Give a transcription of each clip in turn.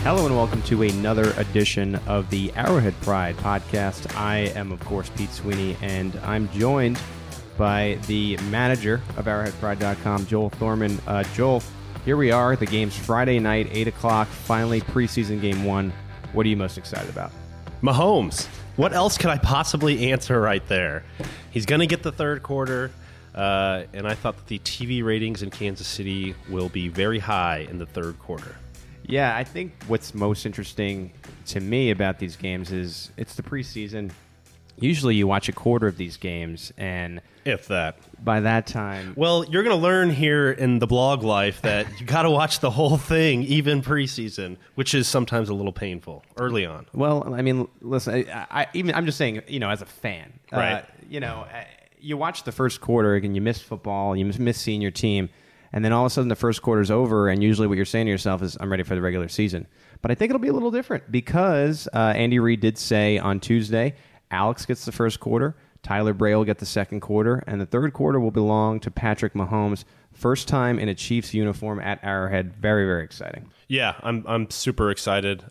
Hello and welcome to another edition of the Arrowhead Pride podcast. I am, of course, Pete Sweeney, and I'm joined by the manager of ArrowheadPride.com, Joel Thorman. Joel, here we are. The game's Friday night, 8 o'clock, finally preseason game one. What are you most excited about? Mahomes. What else could I possibly answer right there? He's going to get the third quarter, and I thought that the TV ratings in Kansas City will be very high in the third quarter. Yeah, I think what's most interesting to me about these games is it's the preseason. Usually you watch a quarter of these games, and if that. By that time... Well, you're going to learn here in the blog life that you got to watch the whole thing, even preseason, which is sometimes a little painful early on. Well, I mean, listen, I'm just saying, as a fan. Right. You watch the first quarter, and you miss football, you miss seeing your team, and then all of a sudden the first quarter's over, and usually what you're saying to yourself is, I'm ready for the regular season. But I think it'll be a little different because Andy Reid did say on Tuesday, Alex gets the first quarter, Tyler Bray will get the second quarter, and the third quarter will belong to Patrick Mahomes. First time in a Chiefs uniform at Arrowhead. Very, very exciting. Yeah, I'm super excited.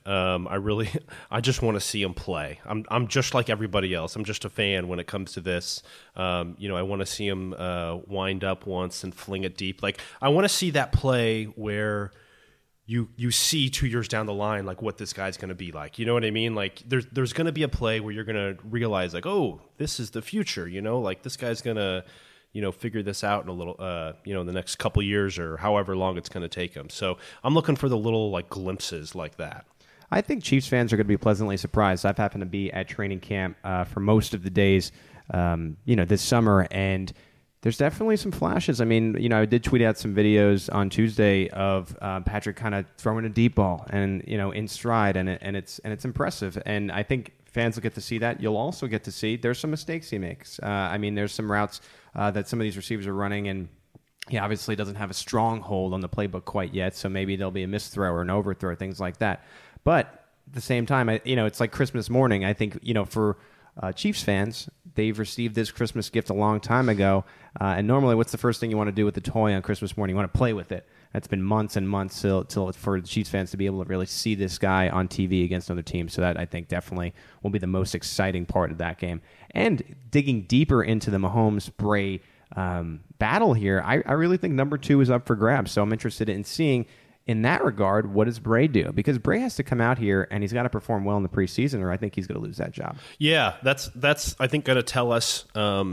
I just want to see him play. I'm just like everybody else. I'm just a fan when it comes to this. I want to see him wind up once and fling it deep. Like I want to see that play where you see 2 years down the line like what this guy's going to be like. You know what I mean? Like there's going to be a play where you're going to realize like, oh, this is the future. Like this guy's going to figure this out in a little, in the next couple years or however long it's going to take him. So I'm looking for the little like glimpses like that. I think Chiefs fans are going to be pleasantly surprised. I've happened to be at training camp for most of the days, this summer, and there's definitely some flashes. I mean, I did tweet out some videos on Tuesday of Patrick kind of throwing a deep ball and in stride, and it's impressive. And I think fans will get to see that. You'll also get to see there's some mistakes he makes. There's some routes that some of these receivers are running, and he obviously doesn't have a strong hold on the playbook quite yet, so maybe there'll be a misthrow or an overthrow, things like that. But at the same time, it's like Christmas morning. I think, for Chiefs fans, they've received this Christmas gift a long time ago, and normally what's the first thing you want to do with the toy on Christmas morning? You want to play with it. It's been months and months till for the Chiefs fans to be able to really see this guy on TV against other teams. So that, I think, definitely will be the most exciting part of that game. And digging deeper into the Mahomes-Bray battle here, I really think number 2 is up for grabs. So I'm interested in seeing, in that regard, what does Bray do? Because Bray has to come out here, and he's got to perform well in the preseason, or I think he's going to lose that job. Yeah, that's I think, going to tell us...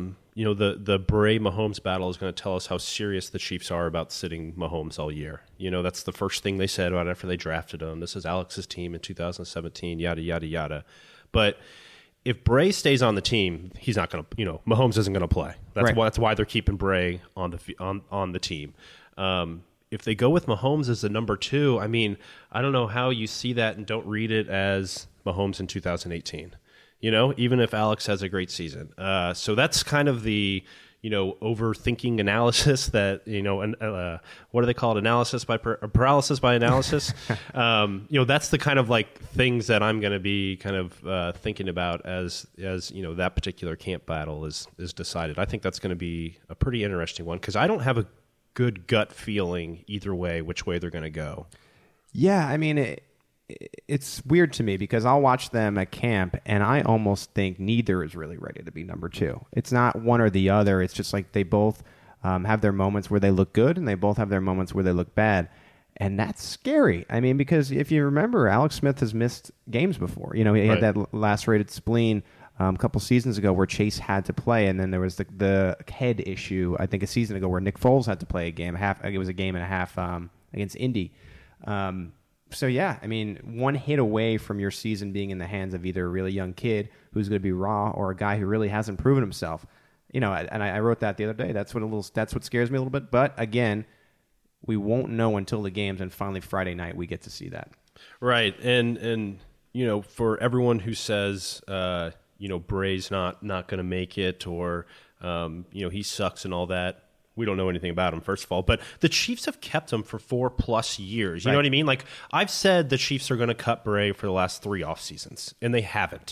the Bray-Mahomes battle is going to tell us how serious the Chiefs are about sitting Mahomes all year. That's the first thing they said about after they drafted him. This is Alex's team in 2017, yada, yada, yada. But if Bray stays on the team, he's not going to, Mahomes isn't going to play. That's why they're keeping Bray on the team. If they go with Mahomes as the number 2, I mean, I don't know how you see that and don't read it as Mahomes in 2018. Even if Alex has a great season. So that's kind of the, overthinking analysis that, what do they call it? Analysis by paralysis by analysis. That's the kind of like things that I'm going to be kind of thinking about as that particular camp battle is decided. I think that's going to be a pretty interesting one because I don't have a good gut feeling either way, which way they're going to go. Yeah, I mean, it's weird to me because I'll watch them at camp and I almost think neither is really ready to be number 2. It's not one or the other. It's just like they both have their moments where they look good and they both have their moments where they look bad. And that's scary. I mean, because if you remember, Alex Smith has missed games before. He had that lacerated spleen a couple seasons ago where Chase had to play, and then there was the head issue, I think a season ago, where Nick Foles had to play a game. It was a game and a half against Indy. So, yeah, I mean, one hit away from your season being in the hands of either a really young kid who's going to be raw or a guy who really hasn't proven himself. And I wrote that the other day. That's what scares me a little bit. But, again, we won't know until the games, and finally Friday night we get to see that. Right. And for everyone who says, Bray's not going to make it or, he sucks and all that, we don't know anything about him, first of all. But the Chiefs have kept him for 4+ years. You know what I mean? Like, I've said the Chiefs are going to cut Bray for the last 3 off seasons, and they haven't.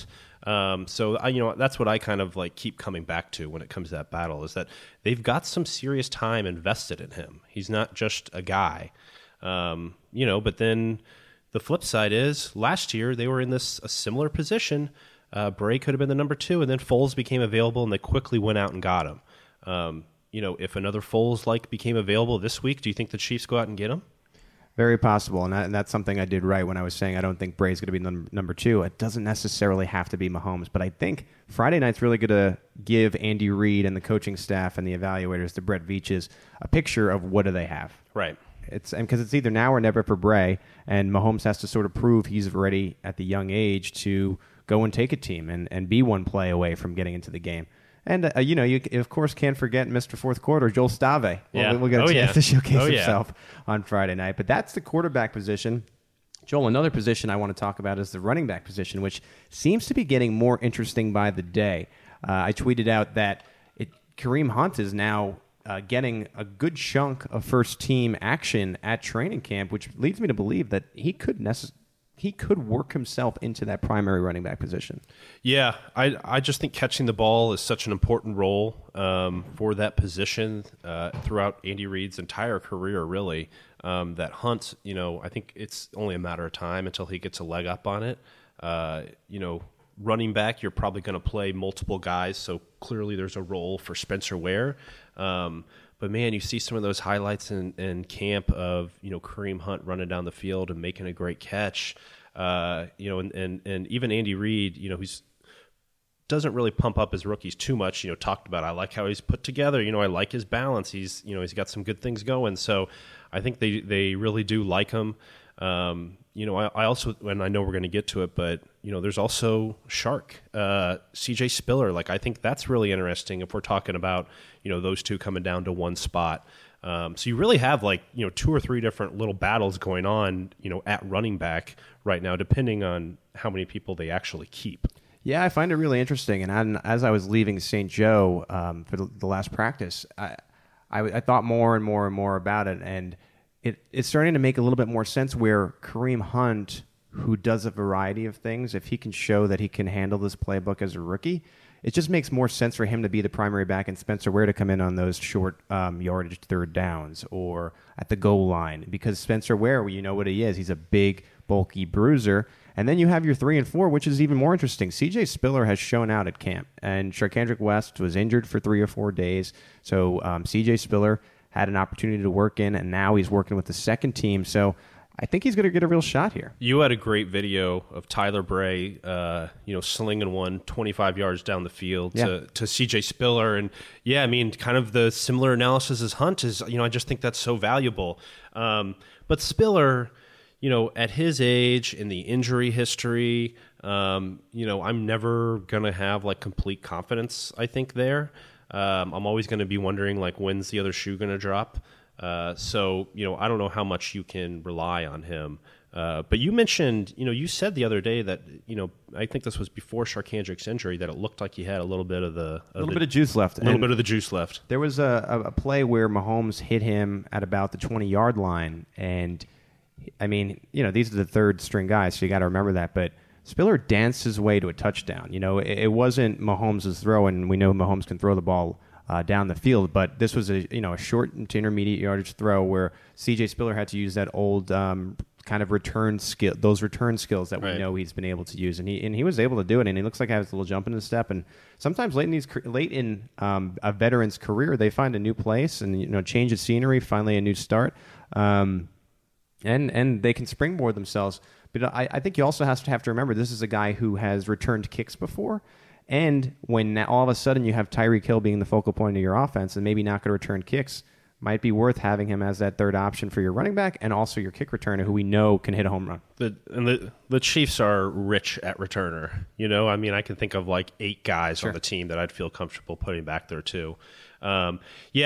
So that's what I kind of like keep coming back to when it comes to that battle is that they've got some serious time invested in him. He's not just a guy, but then the flip side is last year they were in a similar position. Bray could have been the number 2, and then Foles became available, and they quickly went out and got him. If another Foles became available this week, do you think the Chiefs go out and get him? Very possible, and that's something I did right when I was saying I don't think Bray's going to be number 2. It doesn't necessarily have to be Mahomes, but I think Friday night's really going to give Andy Reid and the coaching staff and the evaluators, the Brett Veaches, a picture of what do they have. Right. Because it's either now or never for Bray, and Mahomes has to sort of prove he's ready at the young age to go and take a team and be one play away from getting into the game. And, you of course can't forget Mr. Fourth Quarter, Joel Stave. Yeah. We'll get a chance to showcase himself on Friday night. But that's the quarterback position. Joel, another position I want to talk about is the running back position, which seems to be getting more interesting by the day. I tweeted out that Kareem Hunt is now getting a good chunk of first-team action at training camp, which leads me to believe that he could work himself into that primary running back position. Yeah, I just think catching the ball is such an important role for that position throughout Andy Reid's entire career, really. That Hunt, I think it's only a matter of time until he gets a leg up on it. Running back, you're probably going to play multiple guys, so clearly there's a role for Spencer Ware. But man, you see some of those highlights in camp of Kareem Hunt running down the field and making a great catch. And even Andy Reid, who's doesn't really pump up his rookies too much. Talked about I like how he's put together. I like his balance. He's got some good things going. So I think they really do like him. I also, and I know we're going to get to it, but there's also Shark, CJ Spiller. I think that's really interesting if we're talking about those two coming down to one spot. So you really have 2 or 3 different little battles going on at running back right now, depending on how many people they actually keep. Yeah, I find it really interesting. And as I was leaving St. Joe for the last practice, I thought more and more and more about it, and it's starting to make a little bit more sense where Kareem Hunt, who does a variety of things, if he can show that he can handle this playbook as a rookie, it just makes more sense for him to be the primary back and Spencer Ware to come in on those short yardage third downs or at the goal line. Because Spencer Ware, you know what he is. He's a big, bulky bruiser. And then you have your 3 and 4, which is even more interesting. CJ Spiller has shown out at camp, and Charkandrick West was injured for 3 or 4 days. So CJ Spiller had an opportunity to work in, and now he's working with the second team. So I think he's going to get a real shot here. You had a great video of Tyler Bray, slinging one 25 yards down the field to CJ Spiller. And kind of the similar analysis as Hunt is, I just think that's so valuable. But Spiller, at his age, in the injury history, I'm never going to have complete confidence, I think, there. I'm always going to be wondering, when's the other shoe going to drop? So I don't know how much you can rely on him. But you mentioned, you said the other day that, I think this was before Charkandrick's injury, that it looked like he had a little bit of bit of juice left. A little bit of the juice left. There was a play where Mahomes hit him at about the 20-yard line. And, these are the third-string guys, so you got to remember that. But Spiller danced his way to a touchdown. It wasn't Mahomes' throw, and we know Mahomes can throw the ball down the field, but this was a short to intermediate yardage throw where CJ Spiller had to use that old kind of return skill, those return skills that we know he's been able to use, and he was able to do it, and he looks like he has a little jump in his step. And sometimes late in a veteran's career, they find a new place and change of scenery, finally a new start, and they can springboard themselves. But I think you also have to remember this is a guy who has returned kicks before. And when all of a sudden you have Tyreek Hill being the focal point of your offense and maybe not going to return kicks, might be worth having him as that third option for your running back and also your kick returner who we know can hit a home run. The Chiefs are rich at returner. I can think of 8 guys on the team that I'd feel comfortable putting back there too. But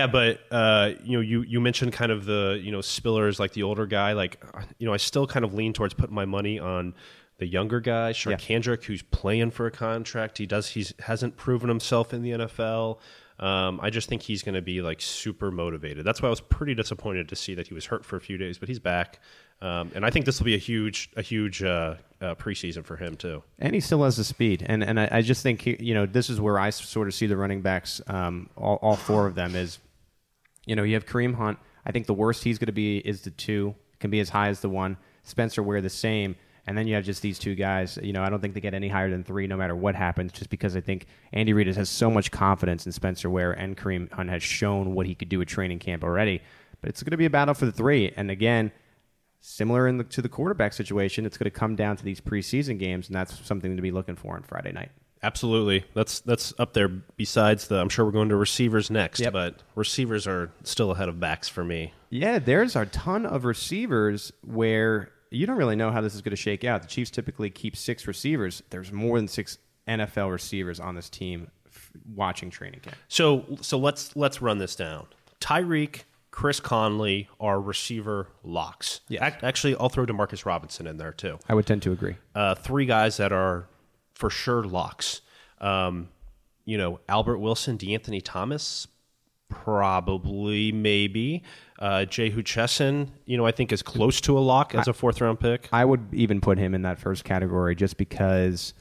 you mentioned kind of the Spiller's the older guy. I still kind of lean towards putting my money on the younger guy, Charkandrick, who's playing for a contract. He hasn't proven himself in the NFL. I just think he's going to be super motivated. That's why I was pretty disappointed to see that he was hurt for a few days, but he's back. And I think this will be a huge preseason for him too. And he still has the speed. And I just think this is where I sort of see the running backs, all 4 of them is, you have Kareem Hunt. I think the worst he's going to be is the 2, can be as high as the 1. Spencer Ware the same. And then you have just these two guys. I don't think they get any higher than 3 no matter what happens, just because I think Andy Reid has so much confidence in Spencer Ware, and Kareem Hunt has shown what he could do at training camp already. But it's going to be a battle for the 3. And again, similar to the quarterback situation, it's going to come down to these preseason games, and that's something to be looking for on Friday night. Absolutely. That's up there besides I'm sure we're going to receivers next, Yep. but receivers are still ahead of backs for me. Yeah, there's a ton of receivers where you don't really know how this is going to shake out. The Chiefs typically keep 6 receivers. There's more than 6 NFL receivers on this team watching training camp. So let's run this down. Tyreek, Chris Conley are receiver locks. Yes. Actually, I'll throw DeMarcus Robinson in there too. I would tend to agree. 3 guys that are for sure locks. Albert Wilson, DeAnthony Thomas, probably, maybe. Jehu Chesson, I think is close to a lock as a 4th-round pick. I would even put him in that first category just because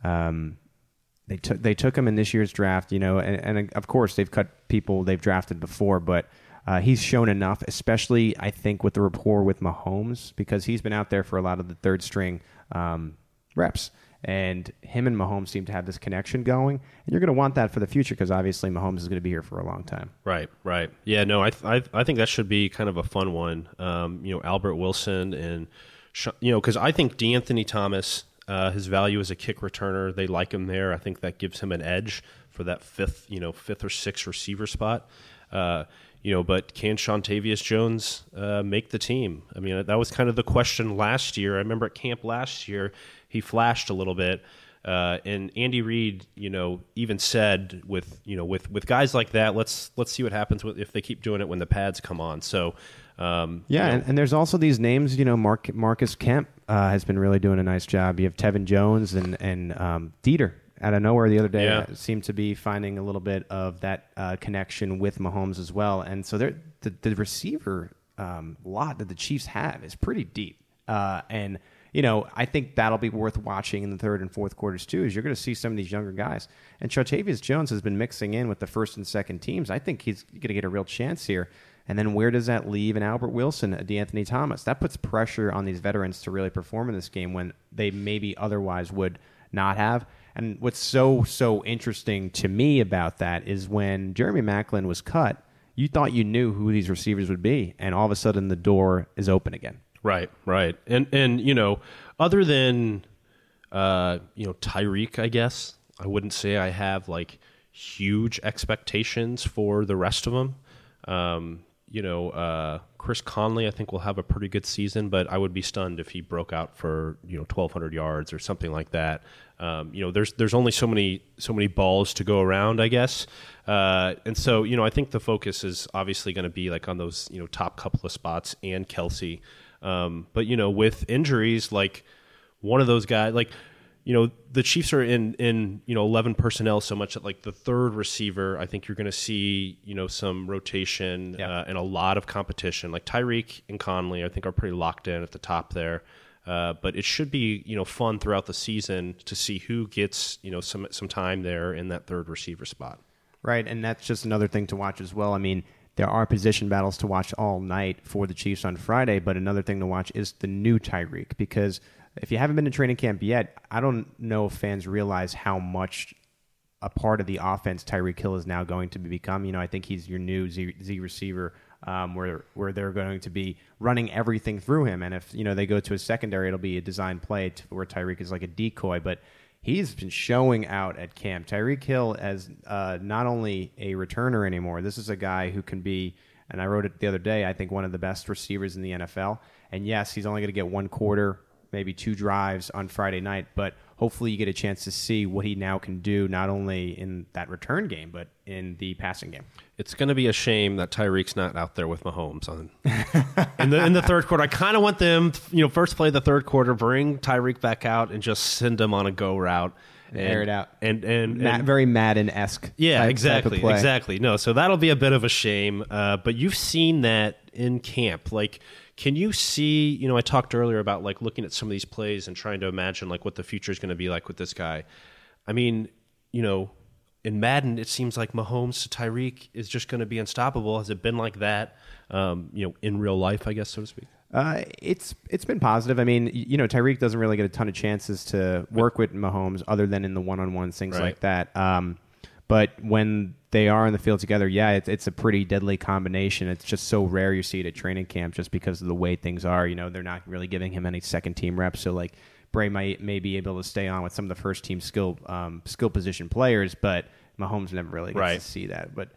they took him in this year's draft, and of course they've cut people they've drafted before, but he's shown enough, especially I think with the rapport with Mahomes, because he's been out there for a lot of the third-string reps. And him and Mahomes seem to have this connection going, and you're going to want that for the future because obviously Mahomes is going to be here for a long time. Right. Yeah, no, I think that should be kind of a fun one. Albert Wilson and because I think DeAnthony Thomas, his value as a kick returner, they like him there. I think that gives him an edge for that fifth or 6th receiver spot. But can Shontavious Jones make the team? I mean, that was kind of the question last year. I remember at camp last year, he flashed a little bit. And Andy Reid, even said with guys like that, let's see what happens if they keep doing it when the pads come on. So, and there's also these names, Marcus Kemp has been really doing a nice job. You have Tevin Jones and Dieter. Out of nowhere the other day, seemed to be finding a little bit of that connection with Mahomes as well. And so the receiver lot that the Chiefs have is pretty deep. And I think that'll be worth watching in the 3rd and 4th quarters too, is you're going to see some of these younger guys. And Shontavious Jones has been mixing in with the 1st and 2nd teams. I think he's going to get a real chance here. And then where does that leave an Albert Wilson, a DeAnthony Thomas? That puts pressure on these veterans to really perform in this game when they maybe otherwise would not have. And what's so interesting to me about that is when Jeremy Maclin was cut, you thought you knew who these receivers would be, and all of a sudden the door is open again. Right. And other than Tyreek, I guess I wouldn't say I have like huge expectations for the rest of them. Chris Conley, I think will have a pretty good season, but I would be stunned if he broke out for 1,200 yards or something like that. There's only so many balls to go around, I guess, and so I think the focus is obviously going to be like on those top couple of spots and Kelsey, but with injuries, like one of those guys, like the Chiefs are in 11 personnel so much that like the 3rd receiver, I think you're going to see some rotation and a lot of competition. Like Tyreek and Conley, I think are pretty locked in at the top there. But it should be fun throughout the season to see who gets some time there in that 3rd receiver spot. Right, and that's just another thing to watch as well. I mean, there are position battles to watch all night for the Chiefs on Friday, but another thing to watch is the new Tyreek, because if you haven't been to training camp yet, I don't know if fans realize how much a part of the offense Tyreek Hill is now going to become. I think he's your new Z receiver, where they're going to be running everything through him. And if they go to a secondary, it'll be a design play where Tyreek is like a decoy. But he's been showing out at camp. Tyreek Hill as not only a returner anymore. This is a guy who can be, and I wrote it the other day, I think one of the best receivers in the NFL. And yes, he's only going to get 1 quarter, maybe 2 drives on Friday night, but hopefully you get a chance to see what he now can do, not only in that return game, but in the passing game. It's going to be a shame that Tyreek's not out there with Mahomes in the 3rd quarter. I kind of want them, first play the 3rd quarter, bring Tyreek back out and just send him on a go route. And air it out. And very Madden-esque. Yeah, exactly. No, so that'll be a bit of a shame. But you've seen that in camp. Like, can you see, I talked earlier about like looking at some of these plays and trying to imagine like what the future is going to be like with this guy. I mean, in Madden, it seems like Mahomes to Tyreek is just going to be unstoppable. Has it been like that, in real life, I guess, so to speak? It's been positive. I mean, Tyreek doesn't really get a ton of chances to work with Mahomes other than in the one-on-ones, things like that. But when they are in the field together, it's a pretty deadly combination. It's just so rare you see it at training camp just because of the way things are. They're not really giving him any second-team reps, so like Bray may be able to stay on with some of the first-team skill position players, but Mahomes never really gets to see that. But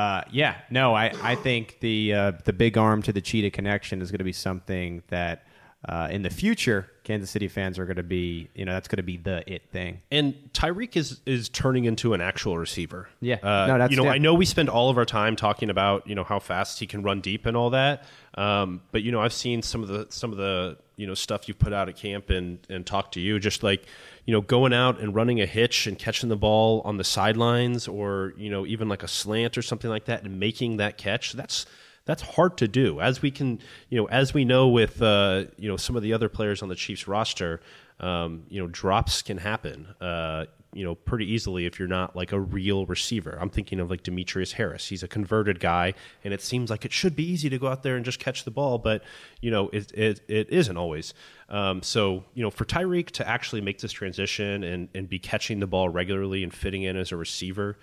I think the big arm to the Cheetah connection is going to be something that in the future Kansas City fans are going to be, that's going to be the it thing. And Tyreek is turning into an actual receiver. Yeah, I know we spend all of our time talking about how fast he can run deep and all that. But I've seen some of the stuff you've put out at camp and talked to you, just like going out and running a hitch and catching the ball on the sidelines, or even like a slant or something like that, and making that catch. That's hard to do, as we know with some of the other players on the Chiefs roster. Drops can happen pretty easily if you're not like a real receiver. I'm thinking of like Demetrius Harris. He's a converted guy, and it seems like it should be easy to go out there and just catch the ball, but it isn't always. So for Tyreek to actually make this transition and be catching the ball regularly and fitting in as a receiver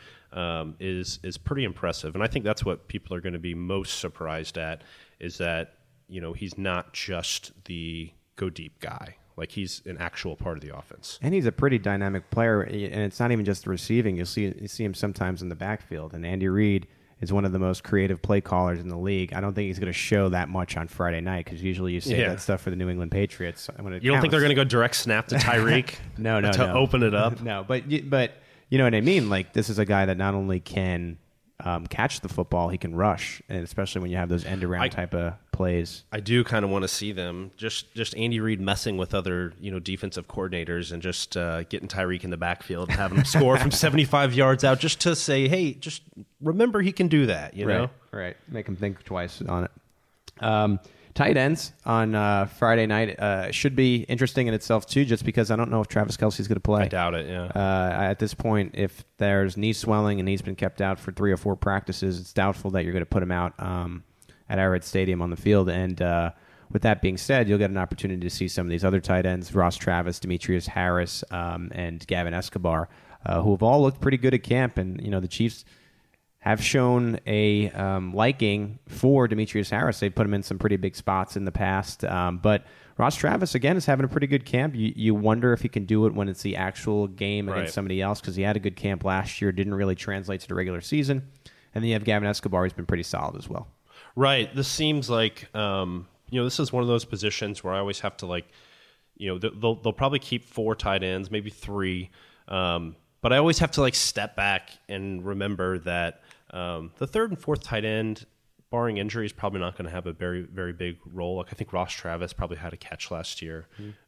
is pretty impressive. And I think that's what people are going to be most surprised at, is that he's not just the go deep guy. Like, he's an actual part of the offense. And he's a pretty dynamic player, and it's not even just the receiving. You see him sometimes in the backfield, and Andy Reid is one of the most creative play callers in the league. I don't think he's going to show that much on Friday night, because usually you say that stuff for the New England Patriots. You don't think they're going to go direct snap to Tyreek? No. Open it up? No, but you know what I mean? Like, this is a guy that not only can catch the football, he can rush, and especially when you have those end-around type of plays. I do kind of want to see them. Just Andy Reid messing with other defensive coordinators and just getting Tyreek in the backfield and having him score from 75 yards out, just to say, hey, just remember he can do that. Right. Make him think twice on it. Tight ends on Friday night should be interesting in itself too, just because I don't know if Travis Kelce's going to play. I doubt it, yeah. At this point, if there's knee swelling and he's been kept out for 3 or 4 practices, it's doubtful that you're going to put him out at Arrowhead Stadium on the field. And with that being said, you'll get an opportunity to see some of these other tight ends, Ross Travis, Demetrius Harris, and Gavin Escobar, who have all looked pretty good at camp. And, the Chiefs have shown a liking for Demetrius Harris. They've put him in some pretty big spots in the past. But Ross Travis, again, is having a pretty good camp. You wonder if he can do it when it's the actual game against somebody else, because he had a good camp last year, didn't really translate to the regular season. And then you have Gavin Escobar, who's been pretty solid as well. Right. This seems like, this is one of those positions where I always have to, they'll probably keep 4 tight ends, maybe 3. But I always have to step back and remember that the 3rd and 4th tight end, barring injury, is probably not going to have a very, very big role. I think Ross Travis probably had a catch last year,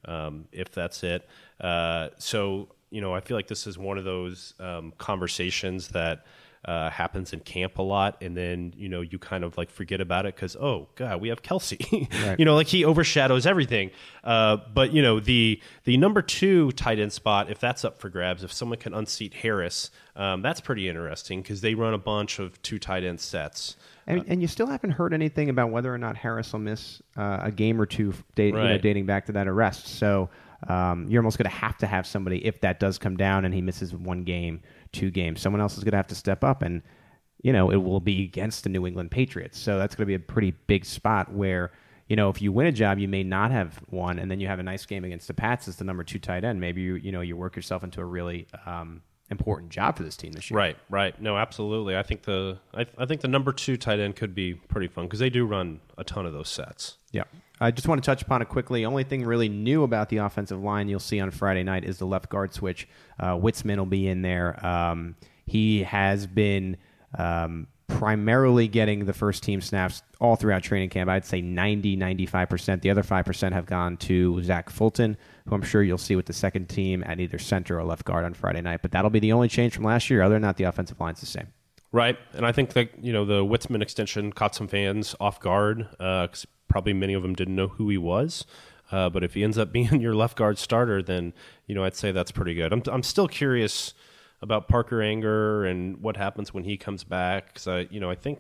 if that's it. So I feel like this is one of those conversations that happens in camp a lot, and then you kind of forget about it because, oh god, we have Kelce. Right. He overshadows everything. But the number 2 tight end spot, if that's up for grabs, if someone can unseat Harris, that's pretty interesting because they run a bunch of 2 tight end sets. And you still haven't heard anything about whether or not Harris will miss a game or 2 dating back to that arrest. So you're almost going to have somebody, if that does come down and he misses 1 game, 2 games, someone else is going to have to step up, and it will be against the New England Patriots. So that's going to be a pretty big spot where, if you win a job, you may not have won, and then you have a nice game against the Pats as the number 2 tight end. Maybe you work yourself into a really important job for this team this year. Right. No, absolutely. I think the number 2 tight end could be pretty fun because they do run a ton of those sets. Yeah. I just want to touch upon it quickly. Only thing really new about the offensive line you'll see on Friday night is the left guard switch. Witzman will be in there. He has been primarily getting the first team snaps all throughout training camp. I'd say 90-95%. The other 5% have gone to Zach Fulton, who I'm sure you'll see with the second team at either center or left guard on Friday night. But that'll be the only change from last year. Other than that, the offensive line's the same. Right, and I think that the Witzman extension caught some fans off guard because probably many of them didn't know who he was. But if he ends up being your left guard starter, then I'd say that's pretty good. I'm still curious about Parker Anger and what happens when he comes back, because I think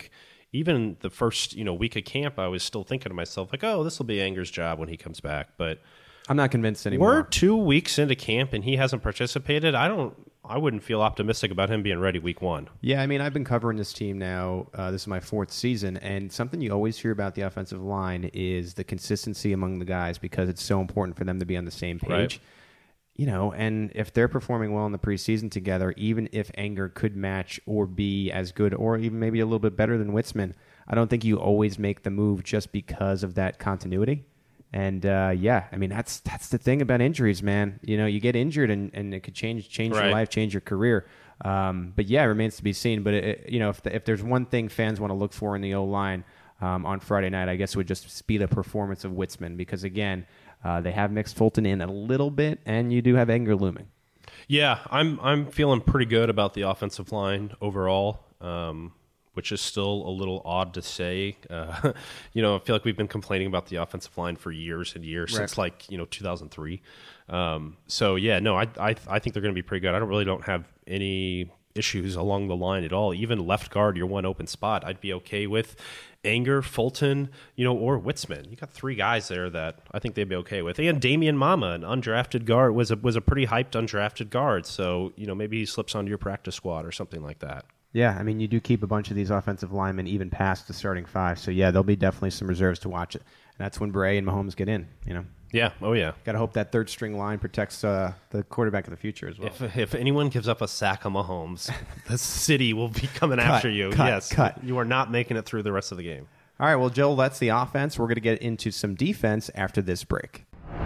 even the first week of camp, I was still thinking to myself like, oh, this will be Anger's job when he comes back. But I'm not convinced anymore. we're 2 weeks into camp and he hasn't participated. I wouldn't feel optimistic about him being ready week 1. Yeah, I mean, I've been covering this team now. This is my 4th season, and something you always hear about the offensive line is the consistency among the guys because it's so important for them to be on the same page. Right. And if they're performing well in the preseason together, even if Anger could match or be as good or even maybe a little bit better than Witzman, I don't think you always make the move just because of that continuity. And I mean that's the thing about injuries, man. You get injured and it could change your Right. life, change your career. But yeah, it remains to be seen. But if there's one thing fans want to look for in the O-line on Friday night, I guess it would just be the performance of Witzman because again, they have mixed Fulton in a little bit, and you do have Anger looming. Yeah, I'm feeling pretty good about the offensive line overall, which is still a little odd to say. I feel like we've been complaining about the offensive line for years and years, Right. since 2003. So yeah, no, I think they're going to be pretty good. I don't have any issues along the line at all. Even left guard, your one open spot, I'd be okay with. Anger, Fulton, or Witzman. You got 3 guys there that I think they'd be okay with. And Damian Mama, an undrafted guard, was a pretty hyped undrafted guard. So, maybe he slips onto your practice squad or something like that. Yeah, I mean, you do keep a bunch of these offensive linemen even past the starting 5. So, yeah, there'll be definitely some reserves to watch it. And that's when Bray and Mahomes get in, Yeah, oh yeah. Got to hope that third-string line protects the quarterback of the future as well. If anyone gives up a sack of Mahomes, the city will be coming after you. Yes, cut. You are not making it through the rest of the game. All right, well, Joel, that's the offense. We're going to get into some defense after this break.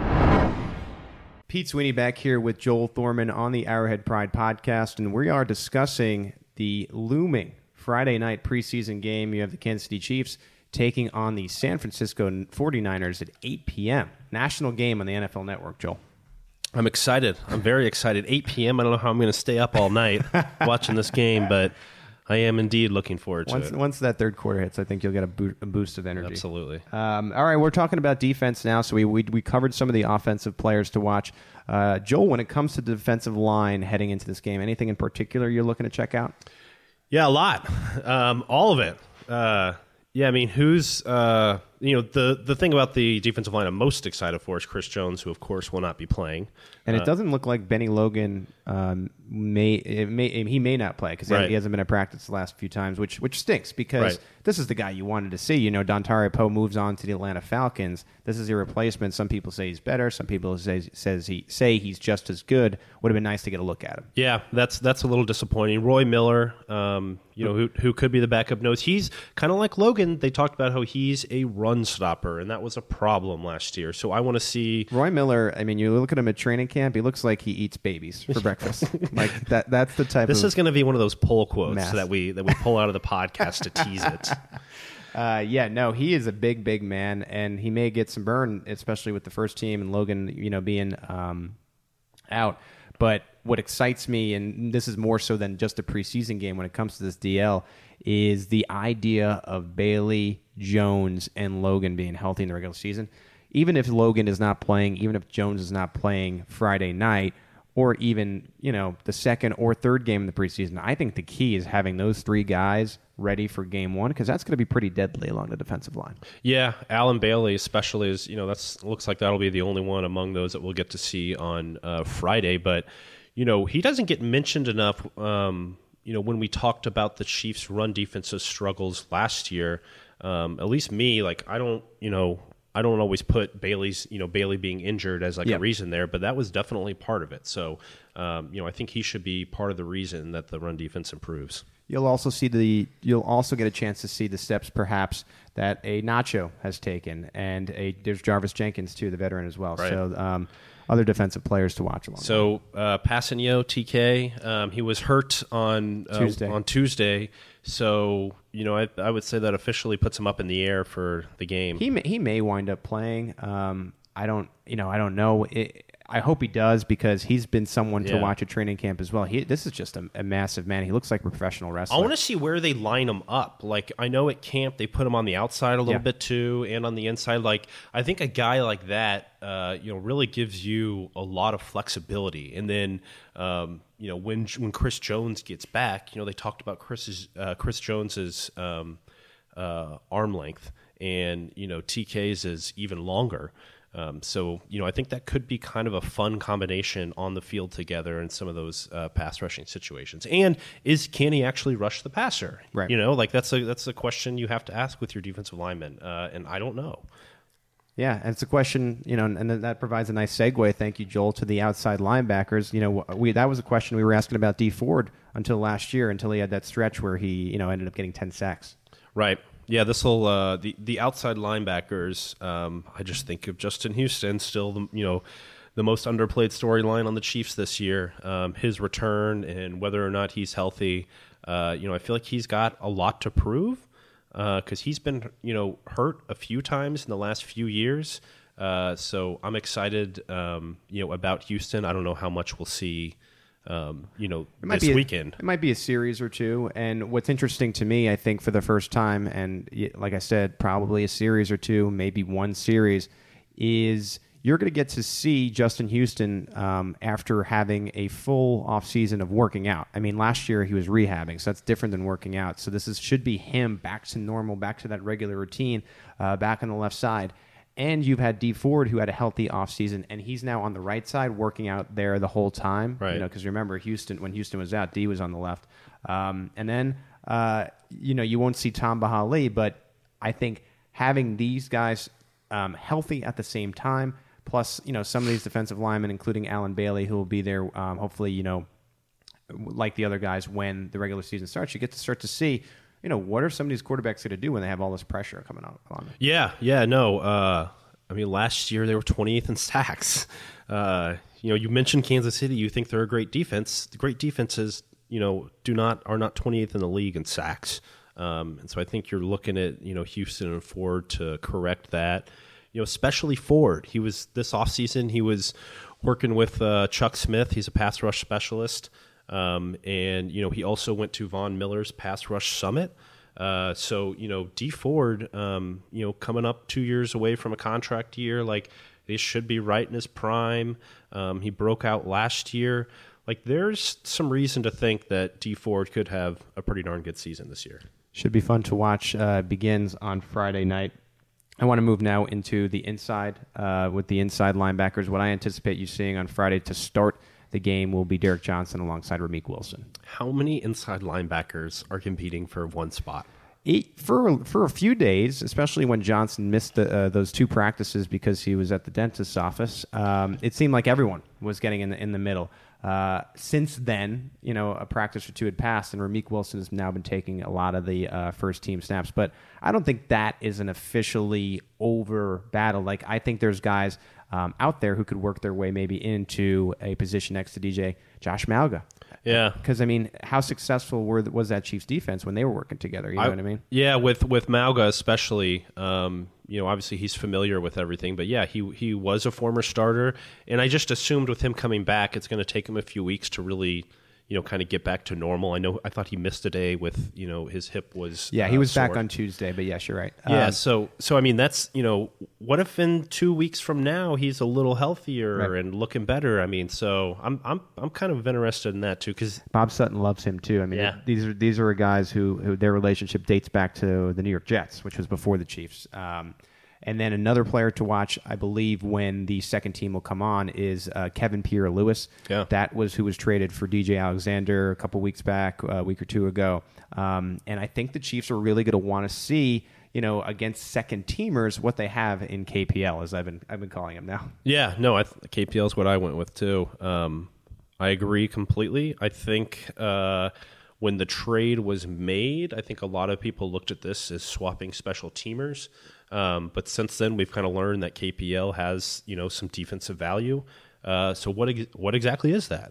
Pete Sweeney back here with Joel Thorman on the Arrowhead Pride podcast, and we are discussing the looming Friday night preseason game. You have the Kansas City Chiefs taking on the San Francisco 49ers at 8 p.m. National game on the NFL Network, Joel. I'm excited. I'm very excited. 8 p.m. I don't know how I'm going to stay up all night watching this game, but I am indeed looking forward to it. Once that third quarter hits, I think you'll get a boost of energy. Absolutely. All right, we're talking about defense now, so we covered some of the offensive players to watch. Joel, when it comes to the defensive line heading into this game, anything in particular you're looking to check out? Yeah, a lot. All of it. I mean, who's the thing about the defensive line I'm most excited for is Chris Jones, who of course will not be playing. And it doesn't look like Benny Logan may not play because Right. he hasn't been at practice the last few times, which stinks because Right. this is the guy you wanted to see. Dontari Poe moves on to the Atlanta Falcons. This is your replacement. Some people say he's better. Some people say he's just as good. Would have been nice to get a look at him. Yeah, that's a little disappointing. Roy Miller, who could be the backup nose. He's kind of like Logan. They talked about how he's a run stopper, and that was a problem last year. So I want to see Roy Miller, I mean, you look at him at training camp, he looks like he eats babies for breakfast. Like that's the type This of... is going to be one of those pull quotes mess. that we pull out of the podcast to tease it. He is a big man, and he may get some burn, especially with the first team and Logan, being out. But what excites me, and this is more so than just a preseason game when it comes to this DL, is the idea of Bailey, Jones, and Logan being healthy in the regular season. Even if Logan is not playing, even if Jones is not playing Friday night, or even, the second or third game in the preseason, I think the key is having those 3 guys ready for game 1 because that's going to be pretty deadly along the defensive line. Yeah, Alan Bailey especially is, looks like that'll be the only one among those that we'll get to see on Friday. But, he doesn't get mentioned enough, when we talked about the Chiefs' run defense's struggles last year. At least me, I don't always put Bailey being injured as a reason there, but that was definitely part of it. So, I think he should be part of the reason that the run defense improves. You'll also get a chance to see the steps perhaps that a Nacho has taken, and there's Jarvis Jenkins too, the veteran as well. Right. So other defensive players to watch along. So Passanio, TK, he was hurt on Tuesday. So I would say that officially puts him up in the air for the game. He may wind up playing. I don't know. I hope he does because he's been someone to watch at training camp as well. This is just a massive man. He looks like a professional wrestler. I want to see where they line him up. I know at camp they put him on the outside a little bit too, and on the inside. I think a guy like that, really gives you a lot of flexibility. And then, when Chris Jones gets back, they talked about Chris Jones's arm length, and TK's is even longer. So I think that could be kind of a fun combination on the field together in some of those pass rushing situations. And can he actually rush the passer? Right. That's a question you have to ask with your defensive lineman, and I don't know. Yeah, and it's a question, and that provides a nice segue. Thank you, Joel, to the outside linebackers. That was a question we were asking about Dee Ford until last year, until he had that stretch where he, ended up getting 10 sacks. Right. Yeah, this whole the outside linebackers. I just think of Justin Houston, still the most underplayed storyline on the Chiefs this year. His return and whether or not he's healthy. I feel like he's got a lot to prove because he's been hurt a few times in the last few years. So I'm excited about Houston. I don't know how much we'll see. This weekend. It might be a series or two. And what's interesting to me, I think, for the first time, and like I said, probably a series or two, maybe one series, is you're going to get to see Justin Houston after having a full offseason of working out. I mean, last year he was rehabbing, so that's different than working out. So this should be him back to normal, back to that regular routine, back on the left side. And you've had Dee Ford, who had a healthy offseason, and he's now on the right side working out there the whole time. Right. Because remember, when Houston was out, Dee was on the left. And then, you won't see Tamba Hali, but I think having these guys healthy at the same time, plus, some of these defensive linemen, including Alan Bailey, who will be there, hopefully, like the other guys when the regular season starts, you get to start to see what are some of these quarterbacks going to do when they have all this pressure coming on them? Last year they were 28th in sacks. You mentioned Kansas City. You think they're a great defense. The great defenses, are not 28th in the league in sacks. And so I think you're looking at, Houston and Ford to correct that. Especially Ford. This offseason, he was working with Chuck Smith. He's a pass rush specialist. And he also went to Von Miller's Pass Rush Summit. Dee Ford, coming up 2 years away from a contract year, like they should be right in his prime. He broke out last year. Like there's some reason to think that Dee Ford could have a pretty darn good season this year. Should be fun to watch. Begins on Friday night. I want to move now into the inside with the inside linebackers. What I anticipate you seeing on Friday to start the game will be Derek Johnson alongside Ramik Wilson. How many inside linebackers are competing for one spot? For a few days, especially when Johnson missed those two practices because he was at the dentist's office, it seemed like everyone was getting in the middle. Since then, a practice or two had passed, and Ramik Wilson has now been taking a lot of the first team snaps. But I don't think that is an officially over battle. Like I think there's guys out there who could work their way maybe into a position next to DJ Josh Malga. Yeah. Because, how successful was that Chiefs defense when they were working together? You know what I mean? Yeah, with Malga especially, obviously he's familiar with everything. But, yeah, he was a former starter. And I just assumed with him coming back, it's going to take him a few weeks to really kind of get back to normal. I thought he missed a day with, his hip was Yeah, he was sore. back on Tuesday, but yes, you're right. Yeah, so that's, what if in 2 weeks from now he's a little healthier Right. and looking better? So I'm kind of interested in that too, because Bob Sutton loves him too. Yeah. These are guys who their relationship dates back to the New York Jets, which was before the Chiefs. And then another player to watch, I believe, when the second team will come on is Kevin Pierre-Louis. Yeah. That was who was traded for DJ Alexander a couple weeks back, a week or two ago. And I think the Chiefs are really going to want to see, against second teamers what they have in KPL, as I've been calling him now. Yeah, no, KPL is what I went with too. I agree completely. I think when the trade was made, I think a lot of people looked at this as swapping special teamers. But since then, we've kind of learned that KPL has, some defensive value. So what exactly is that?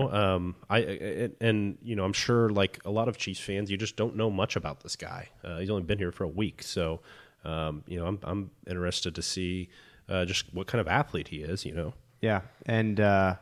I'm sure like a lot of Chiefs fans, you just don't know much about this guy. He's only been here for a week, so I'm interested to see just what kind of athlete he is. Yeah, and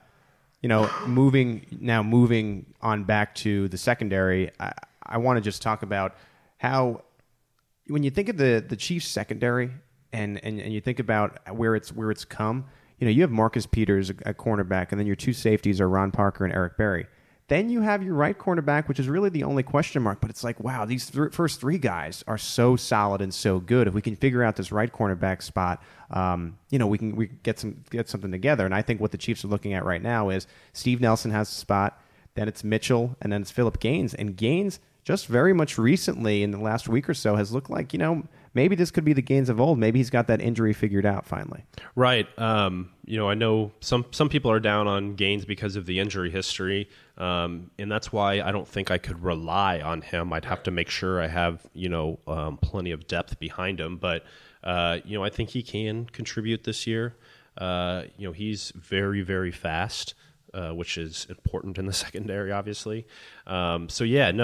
moving on back to the secondary, I want to just talk about how when you think of the Chiefs secondary and you think about where it's come, you have Marcus Peters at cornerback, and then your two safeties are Ron Parker and Eric Berry. Then you have your right cornerback, which is really the only question mark. But it's like, wow, these first three guys are so solid and so good. If we can figure out this right cornerback spot, we can get something together. And I think what the Chiefs are looking at right now is Steve Nelson has a spot, then it's Mitchell, and then it's Phillip Gaines. And Gaines, just very much recently in the last week or so, has looked like, maybe this could be the Gaines of old. Maybe he's got that injury figured out finally. Right. I know some people are down on Gaines because of the injury history, and that's why I don't think I could rely on him. I'd have to make sure I have, plenty of depth behind him. But, I think he can contribute this year. He's very, very fast. Which is important in the secondary, obviously. And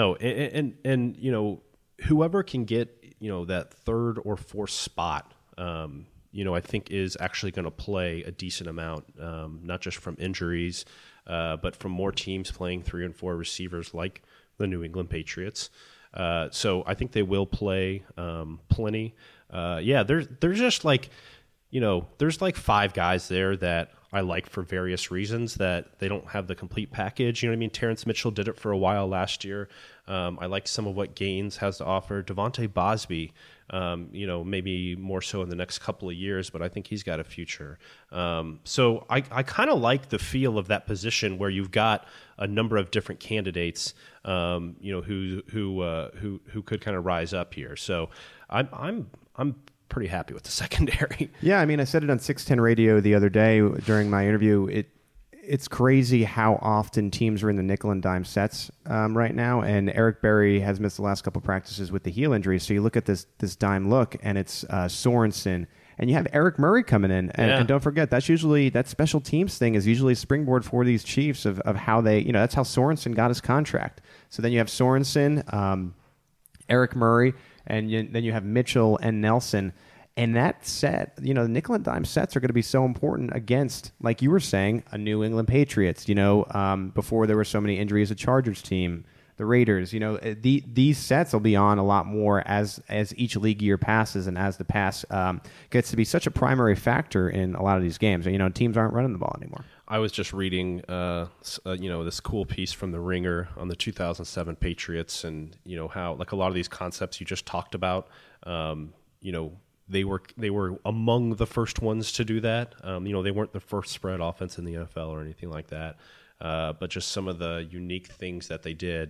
whoever can get, that third or fourth spot, I think is actually going to play a decent amount, not just from injuries, but from more teams playing 3 and 4 receivers like the New England Patriots. So I think they will play plenty. There's just like, there's like 5 guys there that I like for various reasons that they don't have the complete package. You know what I mean? Terrence Mitchell did it for a while last year. I like some of what Gaines has to offer. Devontae Bosby, maybe more so in the next couple of years, but I think he's got a future. So I kind of like the feel of that position where you've got a number of different candidates, who could kind of rise up here. So I'm pretty happy with the secondary. Yeah, I mean, I said it on 610 Radio the other day during my interview. It's crazy how often teams are in the nickel and dime sets right now, and Eric Berry has missed the last couple of practices with the heel injury. So you look at this dime look, and it's Sorensen, and you have Eric Murray coming in, and don't forget that special teams thing is usually a springboard for these Chiefs of how they, that's how Sorensen got his contract. So then you have Sorensen, Eric Murray, and then you have Mitchell and Nelson. And that set, the nickel and dime sets are going to be so important against, like you were saying, a New England Patriots. Before there were so many injuries, a Chargers team, the Raiders. These sets will be on a lot more as each league year passes, and as the pass gets to be such a primary factor in a lot of these games. Teams aren't running the ball anymore. I was just reading, this cool piece from The Ringer on the 2007 Patriots, and how like a lot of these concepts you just talked about, they were among the first ones to do that. They weren't the first spread offense in the NFL or anything like that, but just some of the unique things that they did,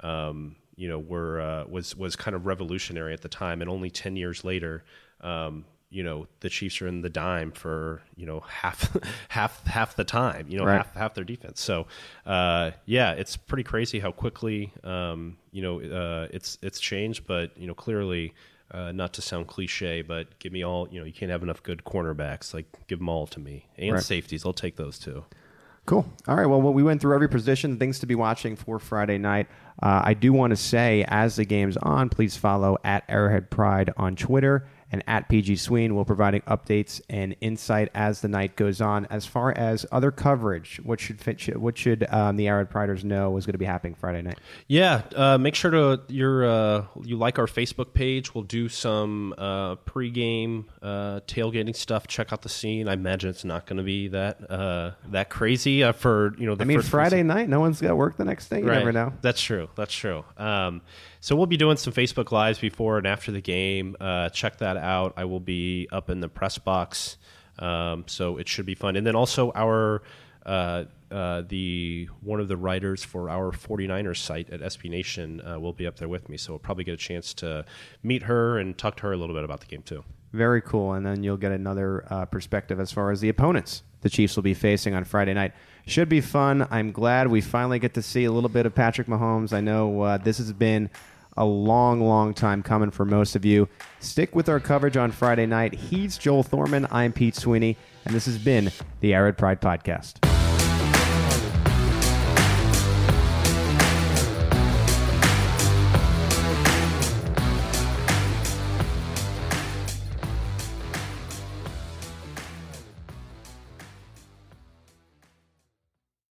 was kind of revolutionary at the time. And only 10 years later, the Chiefs are in the dime for half the time, right. half their defense. So it's pretty crazy how quickly it's changed. But clearly, not to sound cliche, but give me all. You can't have enough good cornerbacks. Like, give them all to me, and right. Safeties. I'll take those too. Cool. All right. Well, we went through every position, things to be watching for Friday night. I do want to say, as the game's on, please follow at Arrowhead Pride on Twitter and at PG Sween. We're providing updates and insight as the night goes on. As far as other coverage, what should the Arrowhead Priders know is going to be happening Friday night? Yeah, make sure you like our Facebook page. We'll do some pregame tailgating stuff. Check out the scene. I imagine it's not going to be that crazy for the Friday night. No one's got work the next day. You never know. That's true. So we'll be doing some Facebook Lives before and after the game. Check that out. I will be up in the press box, so it should be fun. And then also our one of the writers for our 49ers site at SB Nation will be up there with me, so we'll probably get a chance to meet her and talk to her a little bit about the game too. Very cool. And then you'll get another perspective as far as the opponents the Chiefs will be facing on Friday night. Should be fun. I'm glad we finally get to see a little bit of Patrick Mahomes. I know this has been a long, long time coming for most of you. Stick with our coverage on Friday night. He's Joel Thorman. I'm Pete Sweeney, and this has been the Arrowhead Pride Podcast.